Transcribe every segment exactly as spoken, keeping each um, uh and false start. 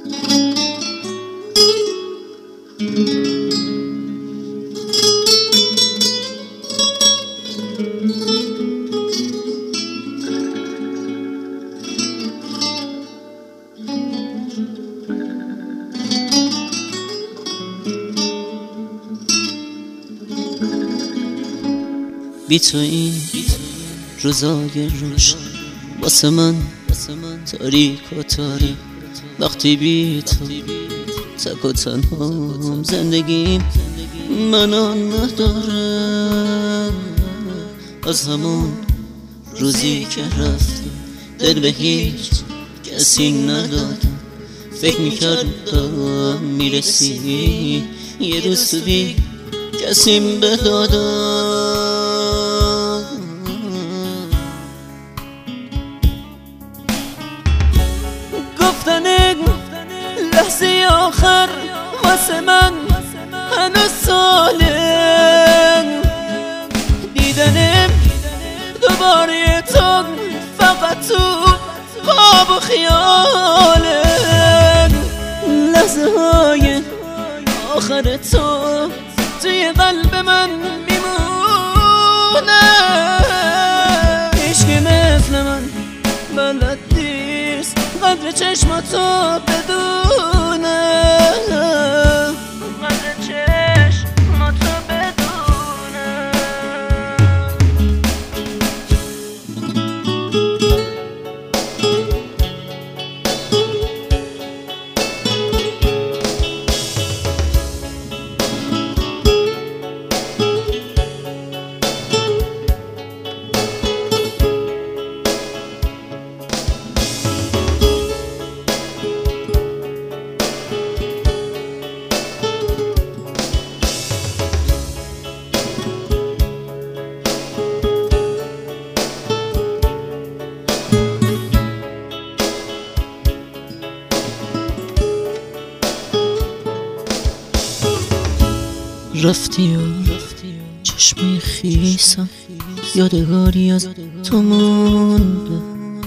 بی تو این روزای روش واسه من تاریک و تاریک، وقتی بی تو تک و تنهام زندگیم منو نداره. از همون روزی که رفتی دل به هیچ کسی ندادم، فکر میکردم میرسی یه روز تو بی کسیم بدادم. گفتن لحظه آخر واسه من هنوز ساله، دیدنم دوباره تو فقط تو خواب و خیاله. لحظه های آخر تو توی قلب من میمونه، عشقی مثل من بلد نیست قدر چشماتو بدونه، قدر چشماتو بدونه. رفتی و چشم خیسم یادگاری از تو مونده،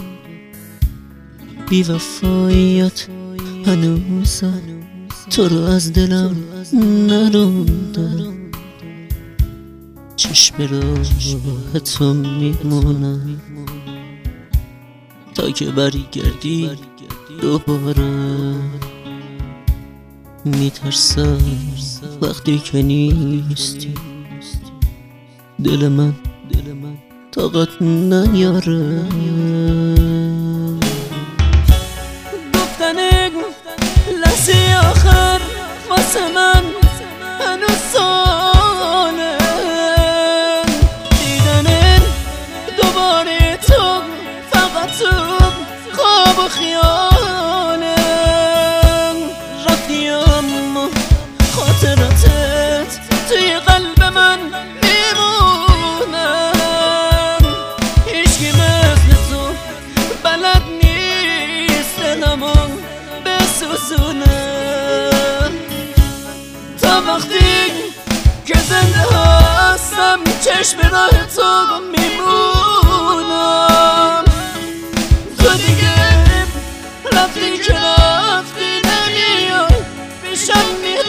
بی وفاییت هنوزم تو رو از دلم نرونده. چشم راه تو میمونم تا که برگردی دوباره، میترسم وقتی که نیستی دل من طاقت نیاره. گفتن لحظه آخر واسه من هنوز ساله، دیدن دوباره تو فقط تو خواب و خیاله. رفتی اما خاطراتت توی قلب من میمونن، هیچکی مثل تو بلد نیست دلمو بسوزونه. تا وقتی که زنده هستم چشم راه تو میمونم، تو دیگه رفتی که رفتی نمیای پیشم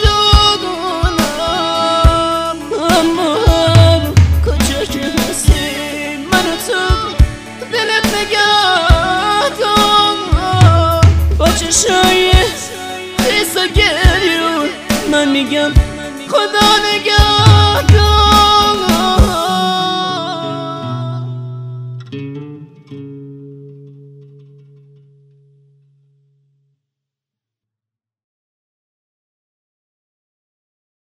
میدونم، اما هر کجا که هستی من تو دلت نگه کن. با چشای خیس و گریون من میگم خدا نگه کن.